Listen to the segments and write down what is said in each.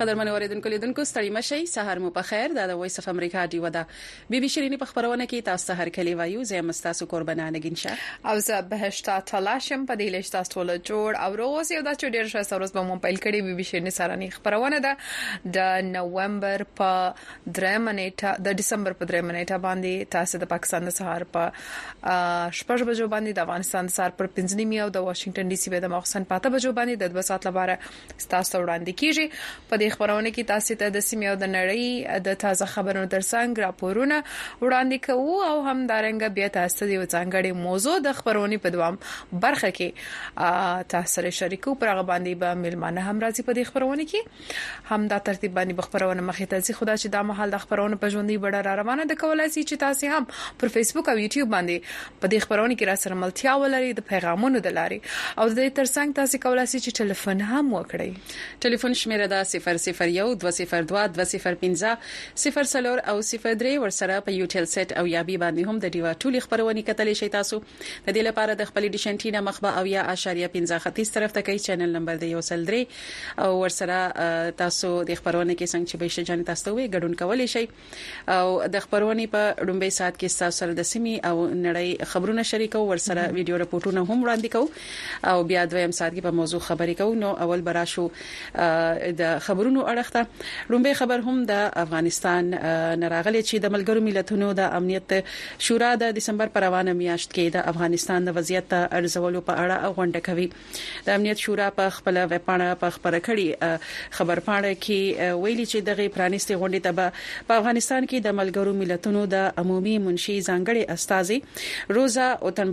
قدرمن اوریدونکو لیدونکو ستړي مشي سحر مو په خیر د وایس اف امریکا دیو ده بي بي شيريني په خبرونه کې تاسو ته هر کلی وایو زه مستاسو قربانه نگینشه او زه بهشتا تلاشم په دې لښت تاسو له جوړ او روز یو د چډیر شې سروس به مو پیل کړي بي بي شيريني سره خبرونه ده د نوومبر په 3 منېټه د دسمبر په 3 منېټه باندې تاسو د پاکستان د سحر په شپږ بجو باندې د افغانستان د سحر پر 5 نیمه او د واشنگټن ډي سي په د مخسن پاته بجو باندې د 2 ساعت لپاره تاسو وړاندې کیږي په دې خبرونه کې تاسو ته د سیمې او د نړۍ د تازه خبرونو ترڅنګ راپورونه وړاندې کوو او هم دارنګ بیا تاسو ته یو ځانګړي موضوع د خبرونې په دوام برخه کې تاسو سره شریکو پر هغه باندې به ملمانه هم راځي په دې خبرونه کې هم دا ترتیب باندې خبرونه مخې ته ځي خدا چې دا مهال د خبرونو په ژوندۍ بډه را روانه د کولای شي چې تاسو هم پر فیسبوک او یوټیوب باندې په دې خبرونه کې را سره ملتیا ولري د پیغامونو د لاري او د ترڅنګ تاسو کولای شي چې ټلیفون هم وکړئ ټلیفون شمیره دا 001 202 205 04 او 03 ورسره په یوټیل سیټ او یابي باندې هم د دیوا ټولي خبرونه کتلې شي تاسو د دې لپاره د خپل ډیشنټینا مخبه او یا اشاریه 15 طرف ته کوي چینل نمبر دی 103 او ورسره تاسو د خبرونه کې څنګه چې به شي جان تاسو وي ګډون کولای شي او د خبرونه په ډومبي سات کې تاسو سره د سیمي او نړۍ خبرونه شریکو ورسره ویډیو راپورټونه هم وړاندې کوو او بیا دویم سات کې په موضوع خبرې کوو نو اول براشو د خبرونو اړخته لومبي خبر هم د افغانستان نراغلي چې د ملګرو ملتونو د امنیت شورا د دسمبر پر روانه میاشت کې د افغانستان د وضعیت ارزولو په اړه غونډه کوي د امنیت شورا په خپل وپاڼه په خبره کړي خبر پاڼه کې ویلي چې دغه پرانیستي غونډه ته په افغانستان کې د ملګرو ملتونو د عمومي منشي ځانګړي استاذي روزا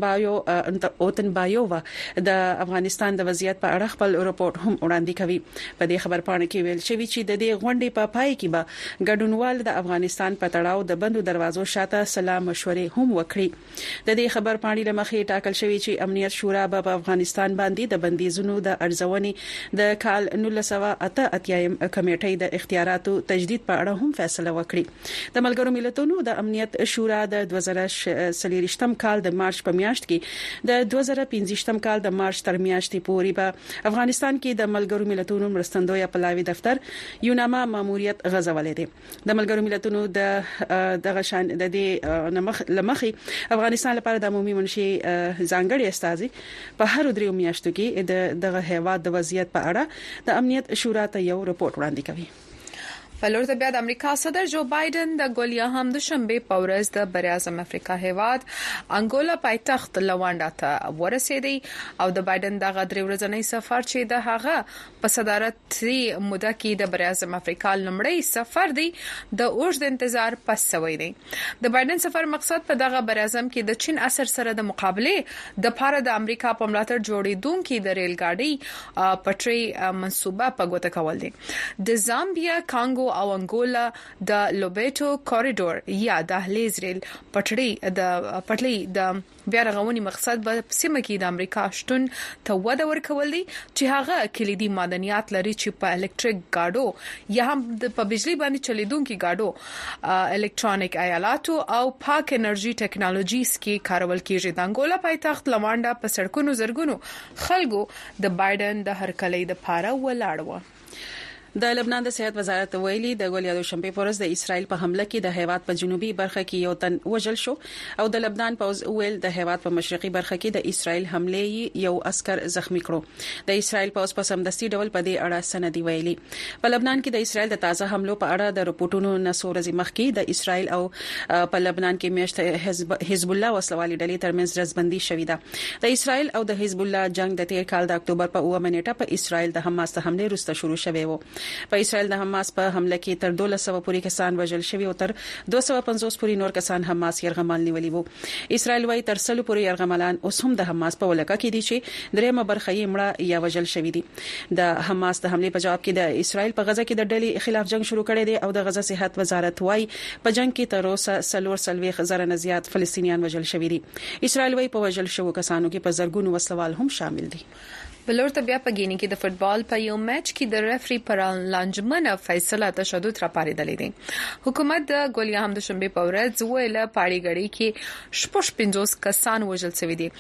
اوتنبایووا د افغانستان د وضعیت په اړه خپل راپور هم وړاندې کوي په دې خبر پاڼه کې ویل شوی چې د دې غونډې په پای کې به ګډونوال د افغانستان په تړاو د بندو دروازو شاته سلام مشورې هم وکړي د دې خبر پاڼې لمخې ټاکل شوی چې امنیت شورا په افغانستان باندې د بندیزونو د ارزونې د کال 1988 کمیټې د اختیاراتو تجدید په اړه هم فیصله وکړي د ملګرو ملتونو د امنیت شورا د 2023م کال د مارچ په میاشت کې د 2015م کال د مارچ تر میاشتې پورې په افغانستان کې د ملګرو ملتونو مرستندوی پلاوی دفتر یوناما ماموریت غزولې دي د ملګرو ملتونو د شان د دې لمخي افغانستان لپاره د عمومي منشي ځانګړي استاذي په هر درې میاشتو کې دغه هیواد د وضعیت په اړه د امنیت شورا ته یو رپورت وړاندې کوي بلور ته بیا د امریکا صدر جو بایدن د ګولیا هم د شنبه په ورځ د بریاعظم افریقا هیواد انګولا پایتخت لوانډا ته ورسېدی او د بایدن د غدري ورځنی سفر چې د هغه په صدارتي موده کې د بریاعظم افریقا لمړی سفر دی د اوږد انتظار پس شوی دی د بایدن سفر مقصد په دغه بریاعظم کې د چین اثر سره د مقابله د پاره د امریکا په ملاتړ جوړیدونکو د ریل ګاډي پټري منصوبه په ګوته کول دي د زامبیا کانګو او انګولا د لوبېټو کوریډور یا دهلیز ریل پټړی د بیا رغونې مقصد به سیمه کې د امریکا شتون ته وده ورکول دي چې هغه کلیدي معدنیات لري چې په الکتریک گاډو یا هم په بجلی باندې چلیدونکو گاډو الکترونیک آلاتو او پاک انرژي ټیکنالوژیز کې کارول کیږي د انګولا پایتخت لوانډا په سړکونو زرګونو خلکو د بایدن د هرکلې د پاره ولاړ و د لبنان د صحت وزارت ویلي د ګولیا د شنبه پورز د اسرائیل په حمله کې د هیواد په جنوبي برخه کې یو تن وژل شو او د لبنان پوز ویل د هیواد په مشرقي برخه کې د اسرائیل حمله یو عسكر زخمی کړو د اسرائیل پوز په سمدستي ډول په دې اړه سندي ویلي په لبنان کې د اسرائیل د تازه حملو په اړه د رپورټونو نسورزي مخکې د اسرائیل او په لبنان کې میاشت حزب الله وسلوالي ډلې ترمنځ رزبندي شوې ده د اسرائیل او د حزب الله جنگ د 13 کال د اکتوبر په 9 نیټه په اسرائیل د حماس ته حمله وروسته شروع شوه و په اسرائیل د حماس په حمله کې تر 1200 پورې کسان وژل شوي او تر 250 پورې نور کسان حماس يرغمال نیولي وو اسرائیل وايي تر 100 پورې يرغمالان اوس هم د حماس په ولکه کې دي چې درېمه برخه یې مړه یا وژل شوي دي د حماس د حمله په جواب کې د اسرائیل په غزه کې د ډلې خلاف جنگ شروع کړی دی او د غزه صحت وزارت وايي په جنگ کې تر اوسه 340 نه زیات فلسطینیان وژل شوي دي اسرائیل وايي په وژل شوو کسانو کې په زرګونو وسلوال هم شامل دي بلور ته بیا په ګینی کې د فوتبال په یو میچ کې د ریفری پر لانجمنه فیصله تشدد را پاریدلې دي حکومت د ګولیا هم د شنبه په ورځ ویله پاړی غړي کې 50 کسان وژل شوی دي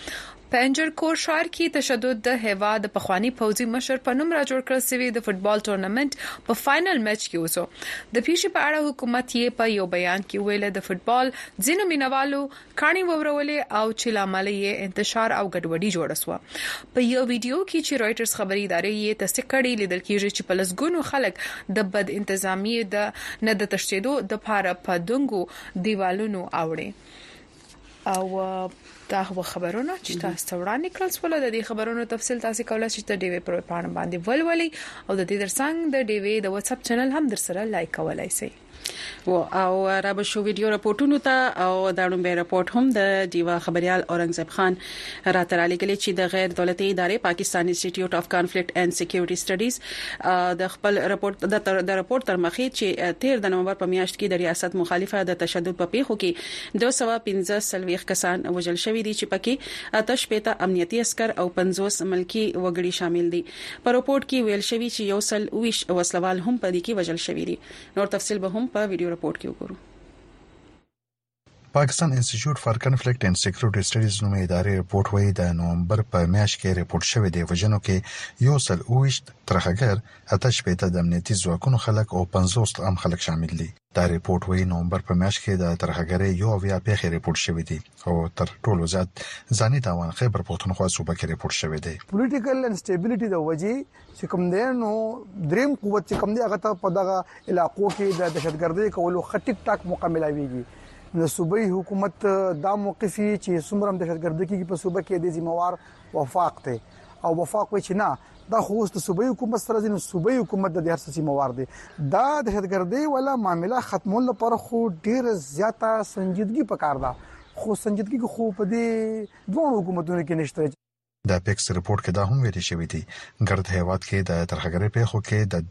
پنجرکور ښار کې تشدد د هیواد د پخوانی پوځي مشر په نوم را جوړ کړل شوی د فوتبال ټورنمنت په فائنل میچ کې وسو د پیښې په اړه حکومت یې په یو بیان کې ویل د فوتبال ځینو مینوالو کاني وورولې او چې لامل یې انتشار او ګډوډي جوړه شو په یو ویډیو کې چې رويټرز خبري ادارې یې تصدیق کړی لیدل کېږي چې په لسګونو خلک د بد انتظامی د نه د تشدید د پاره په دنګو دیوالونو اوړي او دا خبرونه چې تاسو وړاندې کړل سول د دې خبرونو تفصیل تاسو کولای شئ ته ډیوی پر پاڼه باندې ولولئ او د دې ترڅنګ د ډیوی د واتس اپ چینل هم در سره لایک کولای شئ او را به شو ویډیو راپورټونو ته او دا لومبه راپورټ هم د دیوا خبريال اورنګزیب خان راتراله کلی چې د غیر دولتي ادارې پاکستان انسټیټیوټ اف کانفلیکټ اند سکیورټي سټډیز د خپل راپورټ د راپورټ تر مخې چې 13 د نومبر په میاشت کې د ریاست مخالفه د تشدد په پیښو کې 215 سلويخ کسان وژل شوی دي چې پکې آتش پېتا امنیتي عسكر او 50 ملکی وګړي شامل دي په راپورټ کې ویل شوی چې یو سل ویش وسلوال هم په دې کې وژل شوی دي نور تفصیل به هم په ویډیو راپورټ کې وګورو پاکستان انسټیټیوټ فار کنفلیکټ اند سکیورټي سټډیز نومي ادارې راپورټ وایي د نومبر په میاشت کې راپورټ شوی دی وژنو کې یو سل اوشت ترخګر آتش پېتا د امنیتي ځواکونو خلک او 50 عام خلک شامل دي دا راپورټ وایي نومبر په میاشت کې د ترخګر یو بیا پیښه راپورټ شوی دی او تر ټولو زیات ځاني تاوان خیبر پختونخوا صوبه کې راپورټ شوی دی پولیټیکل انسټیبিলিټي د وجې چې کوم دی نو دریم قوت چې کوم دی هغه ته په دغه علاقو کې د دهشتګردۍ کولو خټیک ټاک موقع ملاويږي د صوبایي حکومت دا موقفي چې څومره دهشتګردۍ کې په صوبه کې د ذمہوار وفاق ته او وفاق وي چې نه دا خو د صوبایي حکومت سره د صوبایي حکومت د هر څه ذمہوار دي دا دهشتګردۍ ولا معاملې ختمول لپاره خو ډیر زیاته سنجیدګي پکار ده خو سنجیدګي خو په دې دوه حکومتونو کې نشته د اپیکس رپورت کې دا هم ویل شوی دی ګرد هیواد کې د ترخګرۍ پیښو کې د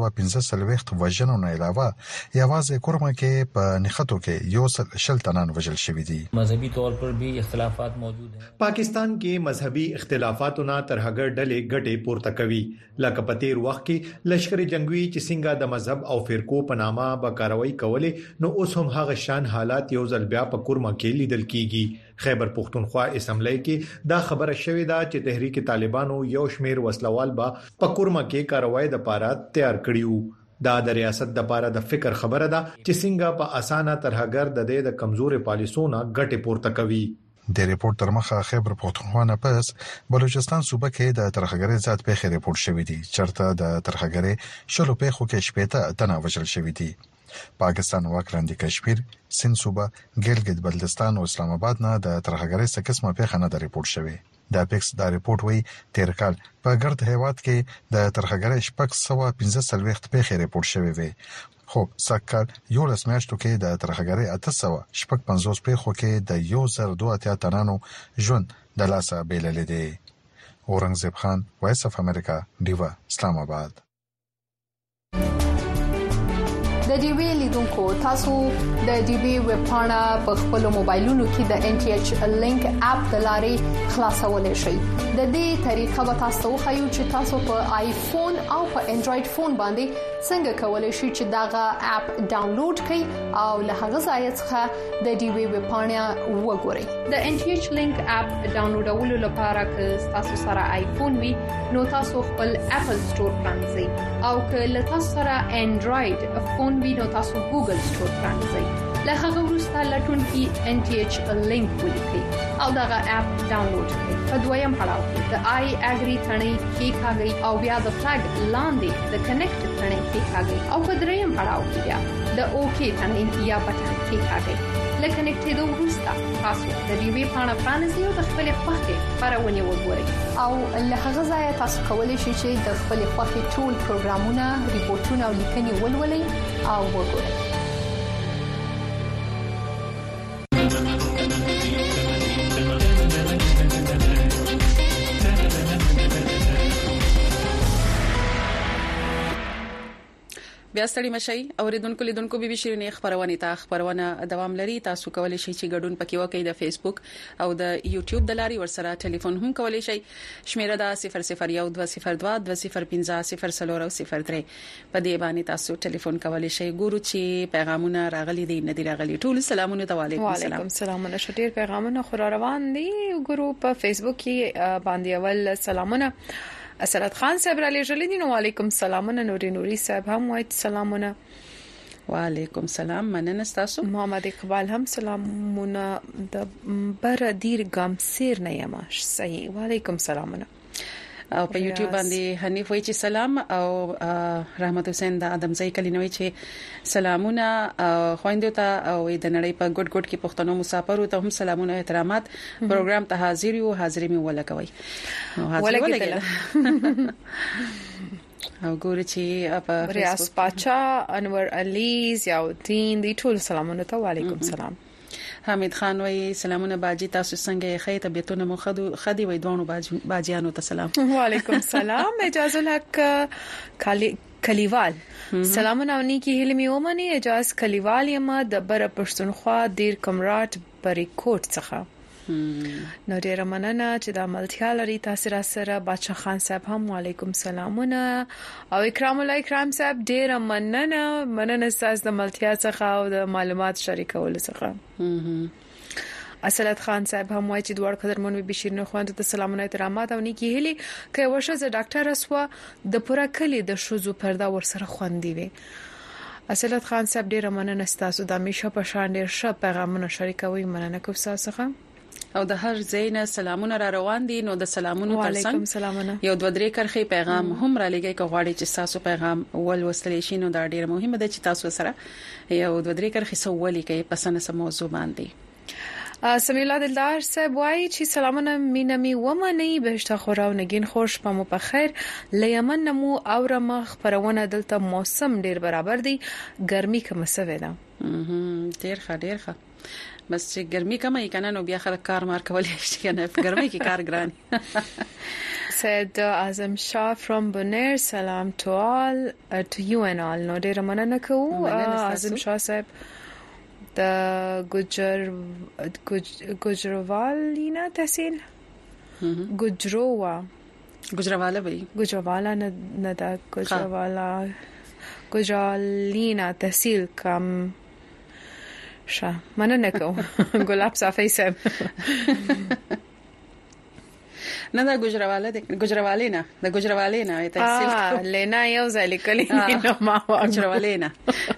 215 وخت وژنو نه علاوه یوازې کورما کې په نخټو کې یو شل تنان وژل شوی دي مذهبي طور پر بھی اختلافات موجود ہیں پاکستان کې مذهبي اختلافاتونه ترهګر ډلې ګټې پورته کوي لکه په تیر وخت کې لشکري جنگوي چې څنګه د مذهب او فرقو په نامه به کاروي کولې نو اوس هم هغه شان حالات یو ځل بیا په کورما کې لیدل کیږي خیبر پختونخوا اسمبلی کې دا خبره شوې ده چې تحریک طالبانو یو شمیر وسلوال با په کورما کې کاروای د پاره تیار کړیو دا د ریاست د پاره د فکر خبره ده چې څنګه په اسانه ترهګر د کمزوري پالیسونو ګټه پورته کوي د ریپورت تر مخه خیبر پختونخوا نه پس بلوچستان صوبه کې د ترهګرۍ ذات پیښې ریپورت شوې دي چرته د ترهګرۍ شلو پیښو کې شپېته تنه وژل شوې دي پاکستان واکرندي کشمیر سند صوبه ګلګت بلتستان او اسلام آباد نه د ترهګرۍ څخه قسمه پیښه نه ریپورت شوې د اپیکس دا ریپورت وایي تیر کال په ګرد هیواد کې د ترهګرۍ شپږ 115 وخت پیښه ریپورت شوې وي خو سکهال یو لس میاشتو کې د ترهګرۍ 850 پیښو کې د 1002 تنانو ژوند د لاسه بیلل دي اورنګزیب خان وایس اف امریکا دیوا اسلام آباد د ډیوی لیدونکو تاسو د ډیوی ویب پاڼه په خپل موبایلونو کې د ان ټي ایچ لینک اپ د لارې خلاصولای شئ د دې طریقه به تاسو خو چې تاسو په آیفون او په انډراید فون باندې څنګه کولای شئ چې داغه اپ ډاونلوډ کړئ او له هغه ځای څخه د ډیوی ویب پاڼه وګورئ د ان ټي ایچ لینک اپ ډاونلوډولو لپاره که تاسو سره آیفون وي نو تاسو خپل اپل سٹور پرانځئ او که له تاسو سره انډراید فون وینو تاسو ګوګل سٹور پرانځئ له هغه وروسته لټون کې ان ټي ایچ لینک ولیکئ او دغه اپ ډاونلوډ کړئ په دویم پړاو کې د آی اګری ثنې کې کاږئ او بیا د فلګ لاندې د کنیکټ ثنې کې کاږئ او په دریم پړاو کې بیا د اوکی ثنې یا بټن کې کاږئ لکه کنیکټېدو وروسته تاسو د ډیوی پاڼه پرانیزئ او د خپل خوښې خبرونه وګورئ او له هغه ځای تاسو کولی شئ چې د خپل خوښې ټول پروګرامونه ریپورتونه او لیکنې ولولئ او وګورئ بیا ستړي مشي اوریدونکو لیدونکو به شيرینې خبرونه دوام لري تاسو کولای شئ چې ګډون پکې وکړئ د فیسبوک او د یوټیوب د لاري ورسره ټلیفون هم کولای شئ شمیره دا 001202050003 په دې باندې تاسو ټلیفون کولای شئ ګورو چې پیغامونه راغلي دي نه دي راغلي ټول سلامونه علیکم سلامونه شټیر پیغامونه خور روان دي ګورو په فیسبوک کې باندې اول سلامونه اسرت خان صاحب علی جلیدین وعلیکم سلامونه نوري صاحب هم وایي سلامونه وعلیکم سلام مننه تاسو محمد اقبال هم سلامونه د بردیر ګامسیر نه یم صحیح وعلیکم سلامونه او په یوټیوب باندې حنیف وایي چې سلام او رحمت حسین د ادمزای کلینوي چې سلامونه خويندو ته او د نړۍ په ګډ کې پښتنو مسافرو ته هم سلامونه احترامات پروګرام ته حاضر یو حاضرې می ولګوي ولګیدل او ګور چې په ریاض پاچا انور علي ضیاءالدین دی ټول سلامونه ته وعلیکم سلام حمید خان وای سلامونه باجی تاسو څنګه خې طبيعتونه مو خدي وای دوانو باجیانو ته سلام وعلیکم سلام اجازه الحق کلیوال سلامونه اونې کې هلمي ومني اجازه کلیوال یم د بر پښتونخوا دیر کمرات بری کوټ څخه نو ډیر مننه چې د ملتیا لري تاسو را سره بادشاہ خان صاحب هم وعلیکم سلامونه او اکرام الله اکرام صاحب ډیر مننه تاسو د ملتیا څخه او د معلومات شریکول څخه اسلت خان صاحب هم وایي چې دوړ قدرمن بشیر نه خوند ته سلامونه احترامات او نیکی هلي کوي وشه ز ډاکټر اسوا د پوره کلی د شوزو پردا ورسره خوندي وي اسلت خان صاحب ډیر مننه تاسو د میشه په شان ډیر ښه پیغامونه شریکوي مننه کوم تاسو او د هر زینه سلامونه را روان دي نو د سلامونو وعلیکم سلامونه یو دوه درې کرخي پیغام هم را لګي کوغاړي چې تاسو پیغام ول وصلې شي نو دا ډیر مهمه ده چې تاسو سره یو دوه درې کرخي سوالي کوي پسنه سم موضوع باندې سمي الله دلدار صاحب وایي چې سلامونه مینمي ومني بهشته خوراو نگین خوش پمو په خیر لیمن نمو او رمخ پرونه دلته موسم ډیر برابر دی ګرمي کوم سوي ده ډیر ښه بس چې ګرمي کمه یې کنه نو بیا خلک کار مار کولای شي کنه ګرمي کې کار ګران said Azam Shah from Bonaire salam to all to you and all no ډیر مننه کوو Azam Shah صاحب د ګجروالینا تحصیل ګجرواله وي ګجروالا نه دا ګجرالینا تحصیل کم مننه کوم ګلاب صافي صاحب نه دا ګجروالینا تحصیل لینا یو ځای لیکلی نو ما ګجروالینا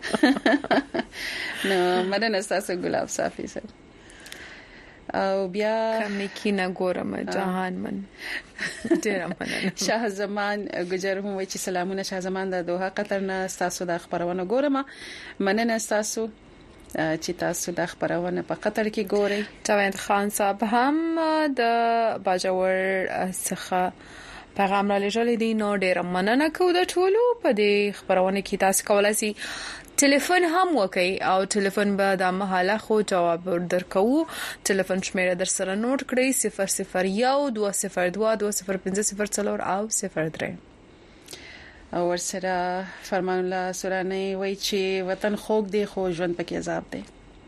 نو مننه تاسو ګلاب صافي صاحب او بیا کمیکینا ګورم جهان من ډیر مننه شاه زمان ګجر هم چې سلامونه شاه زمان د دوه قطر نه تاسو د خبرونه ګورم مننه تاسو چې تاسو د خبرونه په قطر کې ګورئ جاوید خان صاحب هم د باجوړ څخه پیغام را لېږلی دی نو ډیر مننه کوم د ټولو په دې خبرونه کې تاسو کولای شئ ټلیفون هم وکي او ټلیفون به د مهاله خو جواب درکو ټلیفون شمیره در سره نوٹ کړئ 0012020504 او 03 او ورسره فرمان الله سورانه وای چې وطن خوږ دی خو ژوند پکې عذاب دی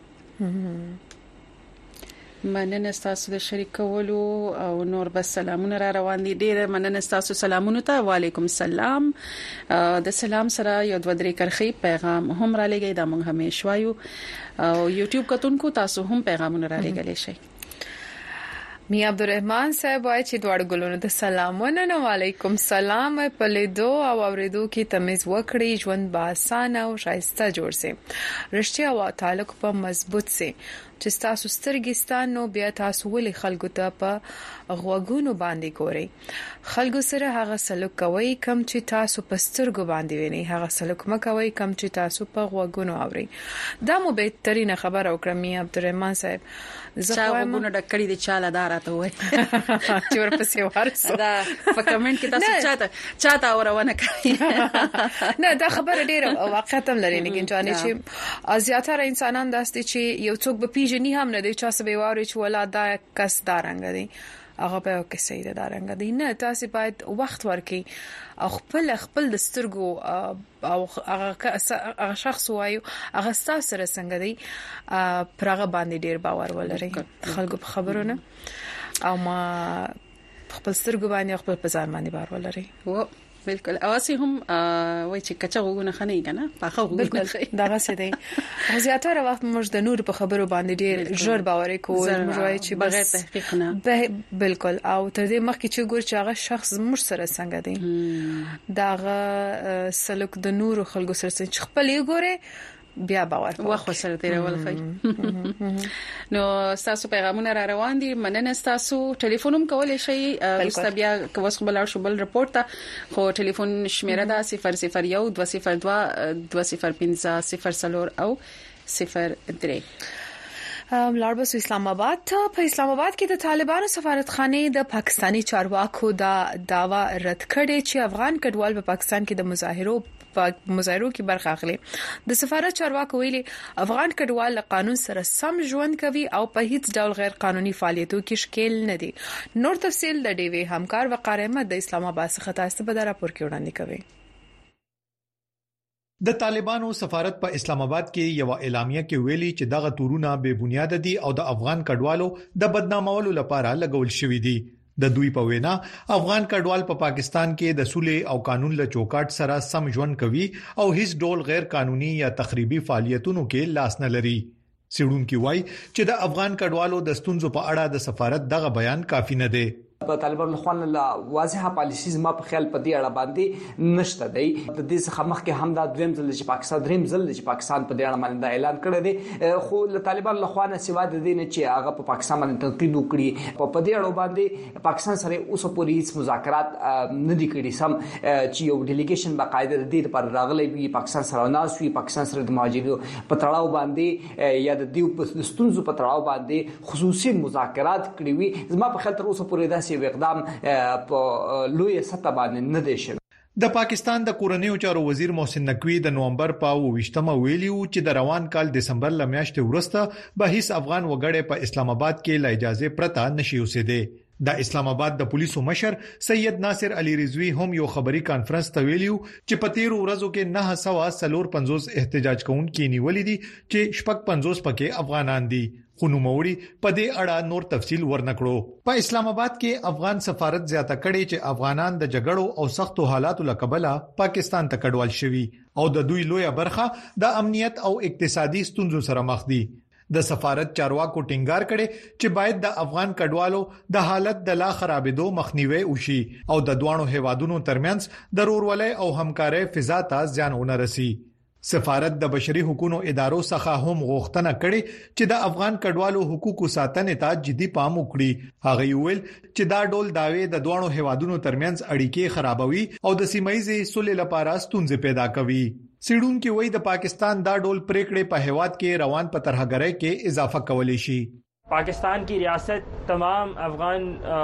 مننه تاسو د شریکولو او نور بس سلامونه را روان دي ډیره مننه تاسو سلامونه ته وعلیکم السلام د سلام سره یو دوه درې کرخي پیغام هم را لګي دا موږ همیشه وایو او یوټیوب کتونکو تاسو هم پیغامونه را لګلې شي می عبدالرحمن صاحب وایي چې دوړ ګلونو د سلامونه نو وعلیکم سلام په لیدو او اوریدو کې تمیز وکړي ژوند با آسان او شایسته جوړ سي رښتیا او تعلق په مضبوط سي چې تاسو سترګستان نو بیا تاسو ولې خلکو ته په غوګونو باندې ګوري خلکو سره هغه سلوک کوي کم چې تاسو په سترګو باندې ویني هغه سلوک مکوي کم چې تاسو په غوګونو اوري دا مو به ترینه خبر او کړمی عبدالرحمن صاحب زه غوګونو ډکړې دي چاله دارته وای چې ورپسې ورسو دا په کمنټ کې تاسو چاته اورونه کوي نه دا خبره ډیره واقعیت هم لري نه ګنجانې چې زیاتره انسانان داسې چې یو څوک به پیژني هم نه دی چې څه به واري چې ولا دا کس دارنګ دی هغه به کې سید دارنګ دي نه تاسو باید وخت ورکړي او خپل د سترګو او هغه شخص وایو هغه تاسو سره څنګه دی پرغه باندې ډیر باور ولري خلکو په خبرونه او ما خپل سترګو باندې خپل پزار باندې باور ولري و بالکل اواسي هم وای چې کچا وګونه خنه کنه پاخه وګونه دا غسه دی زیاتره وخت موږ د نور په خبرو باندې ډیر ژر باور کوو موږ وای چې بغیر تحقیق نه بالکل او تر دې مخکې چې ګور چې هغه شخص موږ سره څنګه دی دا سلوک د نور خلکو سره چې خپل یې ګوره بیا باور واخو سره تیرول خی نو تاسو پیغامونه را روان دي مننه تاسو ټلیفونوم کولای شئ تاسو بیا کوس خبر شو بل رپورت ته خو ټلیفون شمیره ده 001 202 205 او 03 لاربس اسلام آباد په اسلام آباد کې د طالبانو سفارتخانه د پاکستانی چارواکو دا داوا رد کړي چې افغان کډوال په پاکستان کې د مظاهرو کې برخه اخلي د سفارت چارواکو ویلي افغان کډوال قانون سره سم ژوند کوي او په هیڅ ډول غیر قانوني فعالیتونو کې شکیل نه دي نور تفصيل د ډیوی همکار وقار احمد د اسلام آباد څخه تاسو په راپور کې وړاندې کوي د طالبانو سفارت په اسلام آباد کې یو اعلامیه کې ویلي چې دغه تورونه بے بنیاد دي او د افغان کډوالو د بدنامولو لپاره لګول شوی دي د دوی په وینا افغان کډوال په پاکستان کې د سولې او قانون له چوکاټ سره سم ژوند کوي او هیڅ ډول غیر قانوني یا تخریبي فعالیتونو کې لاس نه لري سیډونکو وای چې د افغان کډوالو د ستونزو په اړه د سفارت دغه بیان کافي نه دی په طالبانو خوان له واضحه پالیسي ما په خیال په دې اړه باندې نشته دی د دې څخه مخکې هم دا دویم ځل چې پاکستان دریم ځل چې پاکستان په دې اړه باندې اعلان کړی دی خو له طالبانو له خوانه سیوا د دې نه چې هغه په پاکستان باندې تنقید وکړي په دې اړه باندې پاکستان سره اوس پورې هیڅ مذاکرات نه دي کړي سم چې یو ډیلیګیشن باقاعده د دې لپاره راغلی وي پاکستان سره ناس وي پاکستان سره د مهاجرینو په تړاو باندې یا د دې په ستونزو په تړاو باندې خصوصي مذاکرات کړي وي زما په خیال تر اوسه پورې دا سی اقدام په لوی سطح باندې نه دي شوی د پاکستان د کورنیو چارو وزیر محسن نقوی د نومبر په 28مه ویلیو چې د روان کال دسمبر لمیاشتې وروسته به هیڅ افغان وګړی په اسلام آباد کې لا اجازه پرته نشي اوسېده د اسلام آباد د پولیسو مشر سید ناصر علي رضوی هم یو خبري کانفرنس ته ویلیو چې په 13 ورځو کې 950 احتجاج کوونکي نیولې دي چې شپږ 50 پکې افغانان دي خو نوموړي په دې اړه نور تفصیل ورنکړو په اسلام آباد کې افغان سفارت زیاته کړي چې افغانان د جګړو او سختو حالاتو لکبله پاکستان ته کډوال شوي او د دوی لویه برخه د امنیت او اقتصادي ستونزو سره مخ دي د سفارت چارواکو ټینګار کړي چې باید د افغان کډوالو د حالت د لا خرابېدو مخنیوي وشي او د دوانو هیوادونو ترمنځ د رورولۍ او همکارۍ فضا ته ځان ونه رسي سفارت د بشري حقوقو ادارو څخه هم غوښتنه کړې چې د افغان کډوالو حقوقو ساتنې ته جدي پام وکړي هغه ویل چې دا ډول داوی د دوانو هیوادونو ترمنځ اړیکې خرابوي او د سیمایي سولې لپاره ستونزې پیدا کوي سیډونکو وایي د پاکستان دا ډول پریکړې په هیواد کې روان په ترهګرۍ کې اضافه کولی شي पाकिस्तान की रियासत तमाम अफगान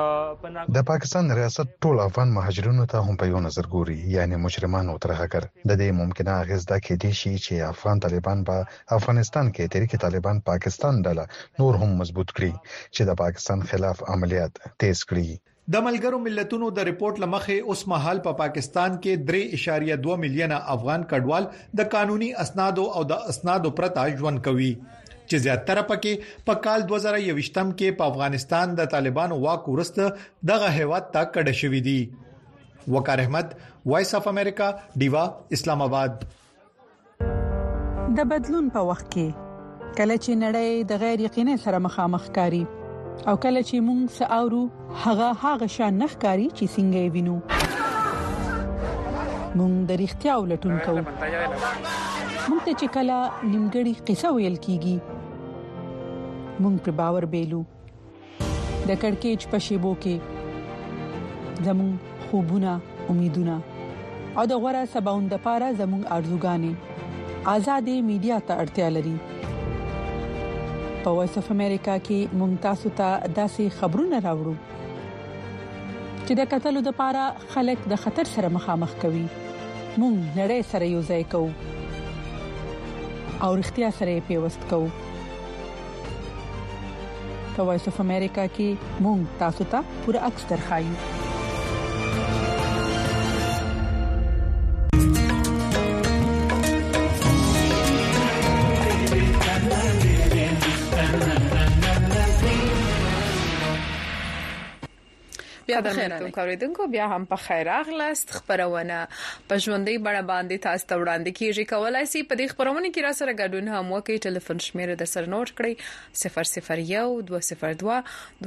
د پاکستان ریاست ټول افغان مهاجرینو ته هم په یو نظر ګوري یعنی مجرمان او ترهګر د دې ممکنه اغیز دا کې دي چې افغان طالبان په افغانستان کې تحریک طالبان پاکستان ډله نور هم مضبوط کړي چې د پاکستان خلاف عملیات تیز کړي د ملګرو ملتونو د ریپورت لمخې اوس مهال په پاکستان کې 3.2 میلیونه افغان کډوال د قانوني اسنادو او د اسنادو پرته ژوند کوي چې زیاتره پکې په کال 2021م کې په افغانستان د طالبانو واک ورسته دغه هیواد ته کډه شوې دي وقار احمد وایس اف امریکا دیوا اسلام آباد د بدلون په وخت کې کله چې نړۍ د غیر یقیني سره مخامخ کاری او کله چې موږ ساورو هغه شان نخکاری چې څنګه وینو موږ د اړتیا ولټون کوو موږ ته چې کله نیمګړی قصه ویل کیږي موږ په باور بیلو د کڑکېچ په شیبو کې زموږ خوبونه امیدونه او د غوړه سباوند لپاره زموږ ارزوګانې آزادې میډیا ته اړتیا لري په وایس اف امریکا کې موږ تاسو ته داسې خبرونه راوړو چې د قتل لپاره خلک د خطر سره مخامخ کوي موږ نړۍ سره یو ځای کوو او اړتیا سره پیوست کوو په وایس اف امریکا کې مونږ تاسو ته پوره عکس درخایو. بیا د خیراتو کوریدونکو بیا هم په خیر اغلاست. خبرونه په ژوندۍ بڼه باندې تاسو ته وړاندې کیږي. کولای شئ په دې خبرونه کې را سره ګډون هم وکړئ. ټلیفون شمیره د سر نوٹ کړئ 001 202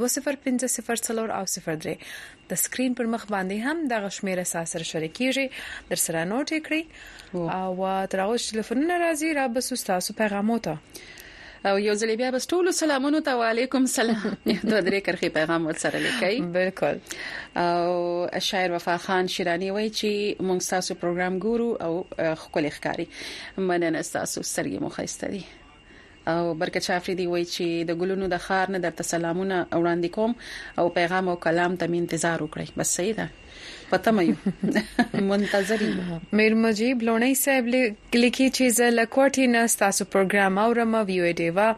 205 او 03 د سکرین پر مخ باندې هم د شمیره سره شریکیږي در سره نوٹ کړئ او تراوش ټلیفونونه راځي را بس تاسو پیغامونه او یو ځل بیا بس ټول سلامونه ته وعلیکم سلام دوه درې کرخي پیغام ورسره لیکي. بالکل. او شاعر وفا خان شیرانی وایي چې موږ تاسو پروګرام ګورو او خپل ښکاری مننه تاسو سرګي مخایسته دي. او برکت شافریدي وایي چې د ګلونو د خار نه درته سلامونه وړاندې کوم او پیغام او کلام ته انتظار وکړئ. بس صحیح ده پته مې منتظر یم. میر مجيب لونی صاحب لیکي چې زه لکوټی نه تاسو پروګرام اورم ویو دیوا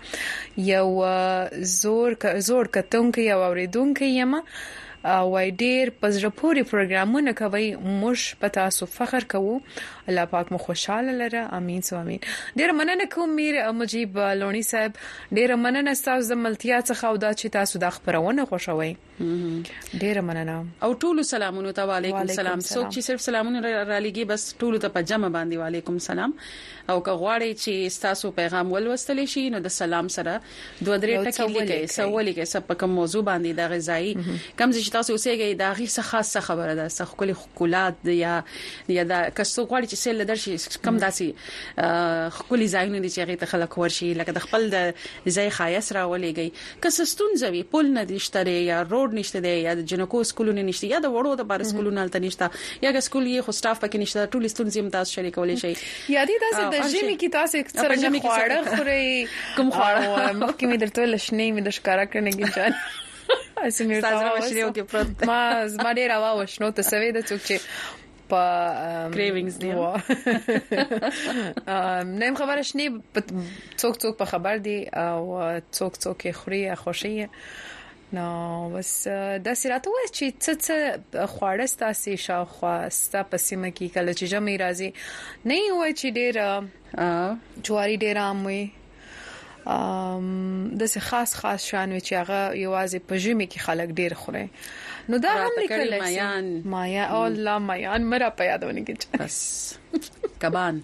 یو زور کتونکو یو اوریدونکو یم وای ډیر پزړه پوری پروګرامونه کوي. موږ په تاسو فخر کوو. الله پاک مو خوشاله لره. امين سو امين. ډیر مننه کوم میر مجيب لونی صاحب. ډیر مننه تاسو د ملتیا څخه او دا چې تاسو د خبرونه خوښوي. ډیر مننه او ټول سلامونه ته وعلیکم سلام. څوک چې صرف سلامونه را لګي بس ټول ته په جمع باندې وعلیکم سلام. او که غواړئ چې تاسو پیغام ولوستل شي نو د سلام سره دوه درې ټکي لیکي سوالي کې سب په کوم موضوع باندې د غذایی کم چې تاسو اوسېږئ دا غي څه خاصه خبره ده څه خپل خولات یا دا کڅو غواړي چې سل درشي کم داسي خپل ځایونه دي چې هغه ته خلک ورشي لکه د خپل د ځای خایس راولېږي که ستونزوي پول نه دشتره یا روډ نشته دی یا د جنکو سکولونه نشته یا د وړو د بار سکولونه الته نشته یا د سکول یې خو سټاف پکې نشته ټول ستونزې متاز شریکولې شي یا دې تاسو د ژمي کې تاسو سره خواړه خوري کوم خواړه مخکې مې درته لښنې مې د ښکارا کړنه کې ځان اسمه تاسو مشریو کې پروت ما ډیر اواز نو ته سوي د څوک چې په کریوینګز دی نیم خبره شنی څوک په خبر دی او څوک خوري خوشي نو بس د سیراتو چې څه خواړه ستاسو شاوخوا ستا پسیمه کې کله چې جمع راځي نه وای چې ډیر جواری ډیر عام وي د څه خاص شان وي چې هغه یوازې په ژمي کې خلک ډیر خوري نو دا هم لیکل شي مایا او الله مایان مرا په یادونه کې بس کبان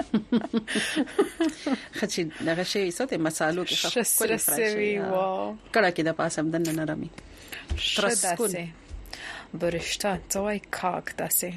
خچې دغه شی سوته مسالو کې خپل فرشي کړه کې د پاسم دنه نرمي ترسکون برشته توای کاک داسه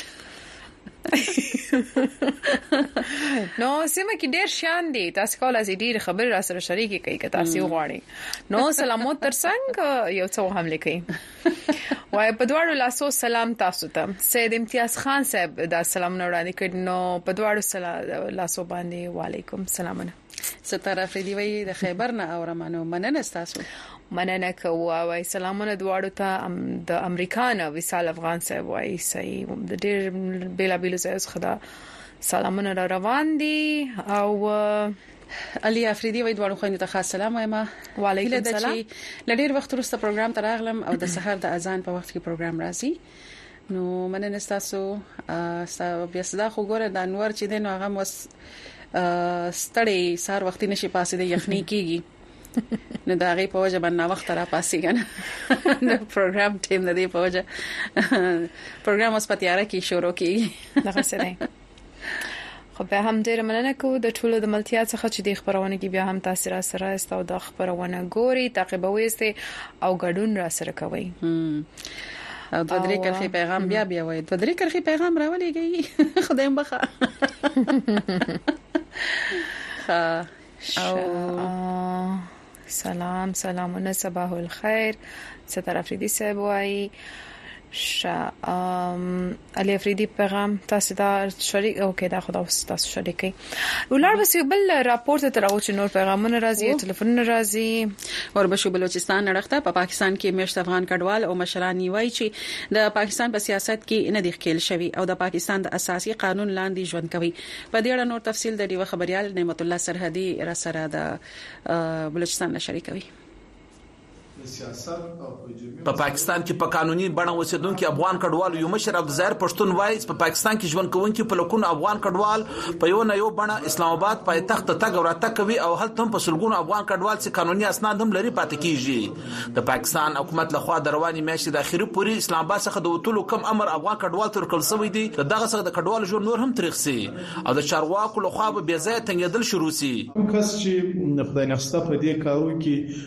نو سیمه کې ډیر شان دي تاسو کولای شئ ډیر خبر را سره شریک کوي که تاسو غواړئ نو سلامات ترڅنګ یو څو هم لیکي وای په دواړو لاسو سلام تاسو ته سید امتیاز خان صاحب دا سلام نه وړاندې کړ نو په دواړو لاسو باندې وعلیکم سلامونه ستاره فریدي وای د خیبر نه اورمانو مننه تاسو مننه کوه وای سلامونه دواړو ته د امریکا نه وصال افغان صاحب وای صحیح د ډیر بیلا بیل زه خدا سلامونه را روان دي او علي افریدي وای دواړو خويندو ته خاص سلام وایم وعلیکم السلام لډیر وخت وروسته پروګرام ته راغلم او د سحر د اذان په وخت کې پروګرام راځي نو مننه تاسو بیا صدا خو ګوره د انور چې دین هغه مس ستړي سار وخت نشي پاسې د یخني کیږي نو دا غي په وجه باندې وخت را پاسې کنه د پروګرام ټیم د دې په وجه پروګرام اوس پتیاره کې شروع کیږي دغه سره خو به هم ډیر مننه کوم د ټولو د ملتیا څخه چې د خبرونه کې بیا هم تاثیر سره است او د خبرونه ګوري تعقیبوي است او ګډون را سره کوي او د درې کرخي پیغام بیا وای د درې کرخي پیغام راولېږي خدای مبخه او سلامونه صباح الخير ستاره افریدي صاحب وای علي افریدي پیغام تاسو دا شریک اوکې دا خدا تاسو شریکي ولر بس بل راپورټ تر او چې نور پیغامونه راځي ټلیفون راځي وربشو بلوچستان نړخته په پاکستان کې میشت افغان کډوال او مشران وایي چې د پاکستان په سیاست کې نه د خېل شوی او د پاکستان د اساسي قانون لاندې ژوند کوي په دې اړه نور تفصيل د دیو خبريال نعمت الله سرحدي را سره د بلوچستان شریکوي په پاکستان کې په قانوني بڼه اوسیدونکو افغان کډوالو یو مشر عبدالظاهر پښتون وایي په پاکستان کې ژوند کوونکي په لکونو افغان کډوال په یو نه یو بڼه اسلام آباد پایتخت ته تګ وراتګ کوي او هلته هم په سلګونو افغان کډوال چې قانوني اسناد هم لري پاتې کیږي د پاکستان حکومت لخوا د رواني میاشتې د اخیری پوري اسلام آباد څخه د وټولو کم امر افغان کډوال تر کول سوی دي دغه څخه د کډوالو ژوند نور هم تریخ سي او د چارواکو لخوا به بیا ځای تنګیدل شروع سي کس چې خدای نخسته په دې کارو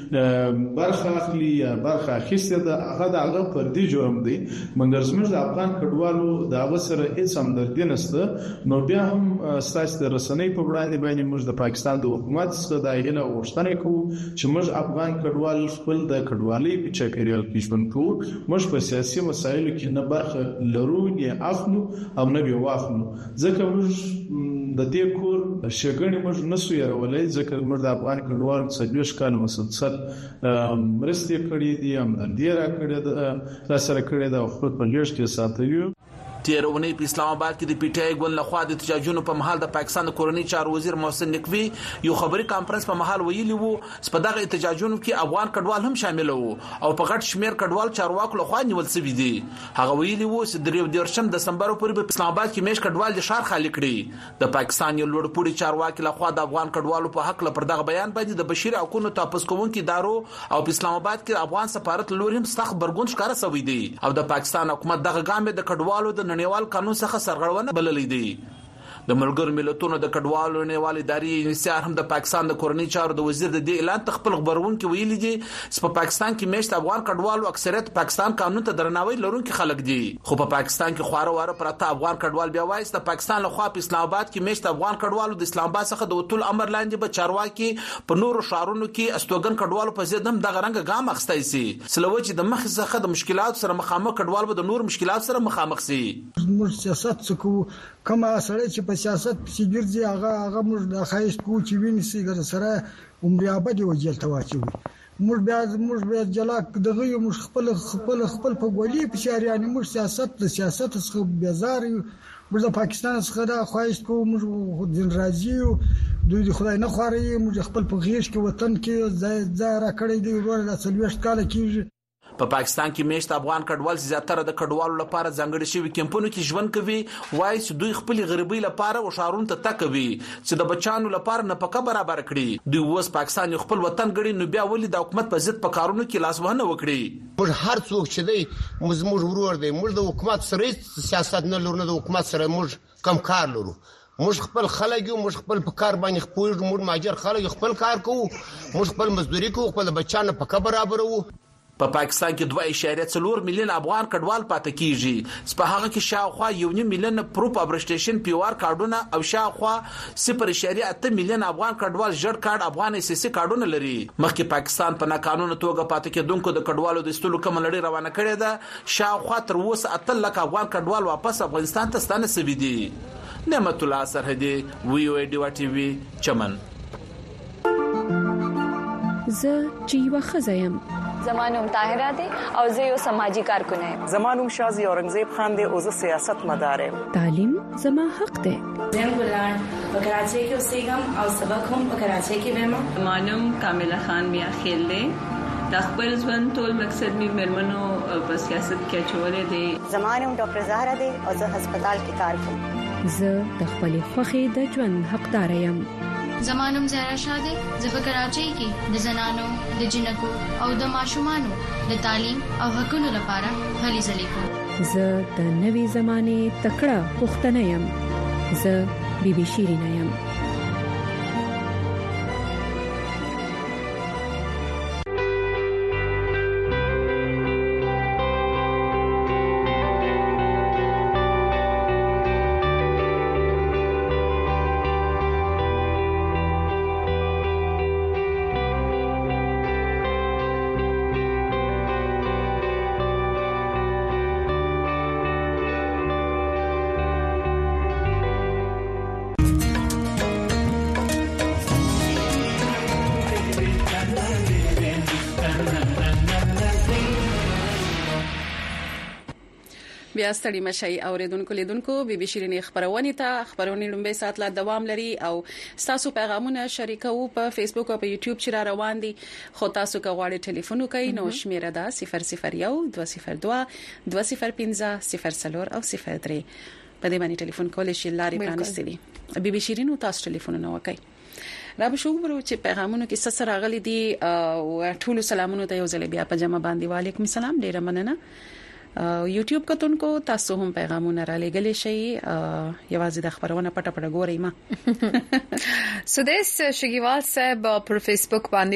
کې برخه اخلي یا برخه اخیسته د هغه پر دې جرم دی مګر زموږ د افغان کډوالو د هغه سره هیڅ همدردي نشته نو بیا هم اساس د رسنۍ په وړاندې باندې موږ د پاکستان د حکومت څخه د ایله غوښتنه کوو چې موږ افغان کډوال خپل د کډوالۍ په چاپیریال کې ژوند کوو موږ په سیاسي مسایلو کې نه برخه لرو نه اخلو او نه به واخلو ځکه موږ د دې کور شګنې موږ نسو یارولای ځکه موږ د افغان کډوالو څخه کال مسلسل مرستې کړې دي هم د را کړې د سره کړې د خپل پنځه کې ساتلیو تیرونی په اسلام آباد کې د پی ټی آی ګوند لخوا د احتجاجونو په محل د پاکستان د کورنۍ چارو وزیر محسن نقوی یو خبري کانفرنس په محل ویلي وو چې دغه احتجاجونو کې افغان کډوال هم شامل وو او په غټ شمیر کډوال چارواکو لخوا نیول شوی دي هغه ویلي وو چې د 13 دسمبر پورې په اسلام آباد کې میش کډوال د شهر خالی کړي د پاکستان یو لوړ پوړي چارواکي لخوا د افغان کډوالو په حق لپاره دغه بیان باندې د بشیر حقوقو تاسو کوونکي ادارو او په اسلام آباد کې افغان سفارت لوري هم سخت برګون ښکارا شوی دی او د پاکستان حکومت دغه ګام د کډوالو د نړیوال قانون څخه سرغړونه بللې دي د ملګرو ملتونو د کډوالو نړیوال ادارې انسار هم د پاکستان د کورنۍ چارو د وزیر د دې اعلان تخپل خبرون کې ویلي دي چې په پاکستان کې میشت افغان کډوالو اکثریت پاکستان قانون ته درناوی لرونکي خلک دي خو په پاکستان کې خواره واره پراته افغان کډوال بیا وایي چې پاکستان له خوا په اسلام آباد کې میشت افغان کډوالو د اسلام آباد څخه د وټول امر لاندې به چارواکي په نورو شهرونو کې استوګن کډوالو په ضد هم دغه رنګ ګام اخستای سي سلوچ د مخ څخه د مشکلات سره مخامخ کډوال به د نور مشکلات سره مخامخ سي سیاست څخه کومه سره چې په سیاست کې ګرځي هغه موږ د خایست کو چې ویني در سره عمر ابدي وجل تواچو موږ بیا جلا دغه موږ خپل په ګولي په شهريان موږ د سیاست څخه بیزار موږ د پاکستان څخه د خایست کو موږ دین راځي دوی خدای نه خوري موږ خپل په غیش کې وطن کې ځای را کړی دی ورته د 30 کال کې په پاکستان کې میشت افغان کډوال زیاتره د کډوالو لپاره ځانګړي شوی کمپونو کې ژوند کوي وایي چې دوی خپل غریبۍ لپاره وشارون ته تکوي چې د بچانو لپاره نفقه برابر کړي دوی اوس پاکستان خپل وطن غړي نو بیا ولې د حکومت په ضد په کارونو کې لاس وهنه وکړي موږ هر څوک چې دی موږ ورور دی موږ د حکومت سره سیاست نه لرو د حکومت سره موږ کم کار لرو موږ خپل خلک یو موږ خپل په کار باندې خپل موږ ماجر خلک خپل کار کوو موږ خپل مزدوري کوو خپل بچانو په برابر وو په پاکستان کې 2.4 میلیون افغان کډوال پاتې کیږي په هغه کې شاوخوا 1 میلیون پروپ ابرشتیشن پیوار کارډونه او شاوخوا 0.8 میلیون افغان کډوال جړ کارت افغان اساسي کارډونه لري مخکې پاکستان په ناقانونه توګه پاتې کېدونکو د کډوالو د استلو کوم لړۍ روانه کړې ده شاوخوا تر اوسه 8 لک افغان کډوال واپس افغانستان ته ستانه شوي دي نعمت الله سرحدي وی او ډیوا ټي وی چمن زه جیوا خزایم زمانوم طاهره دي او زه یو سماجی کارکون یم زمانوم شازي اورنګزیب خان دي او زه سیاست مدار یم تعلیم زما حق دی زم ګلان په کراچۍ کې اوسېږم او سبق هم په کراچۍ کې وایم زمانوم کامله خان بیا خیل دی د خپل ژوند ټول مقصد می مرمنو په سیاست کې چولې دي زمانوم ډاکټر زهرا دي او زه هسپتال کې کار کوم زه د خپل خوخي د ژوند حقدار یم زمانوم زهرا شاده زه په کراچۍ کې د زنانو د جنکو او د ماشومانو د تعلیم او حقوقو لپاره هلي ځلې کوم زه د نوي زمانه تکړه پښتنه یم زه بیبي شیرینه یم بیا ستړي مشي اوریدونکو لیدونکو بي بي شيرين خبرونه ته خبرونه لومبي سات لا دوام لري او تاسو پیغامونه شریکو په فیسبوک او په یوټیوب چې را روان دي خو تاسو کوغاړي ټلیفون کوي نو شمیره ده 001 202 205 04 او 03 په دې باندې ټلیفون کولای شي لاري پرانستې دي بي بي شيرين تاسو ټلیفون نه وکړي را به شو ورو چې پیغامونه کې سره غلي دي او ټول سلامونه ته یو ځل بیا په جمع باندې وعلیکم السلام ډیر مننه یوټیوب کتونکو تاسو هم پیغامونه را لګلې شي یوازې د خبرونه پټه پټه ګورئ ما سدیس شګیوال صاحب پر فیسبوک باندې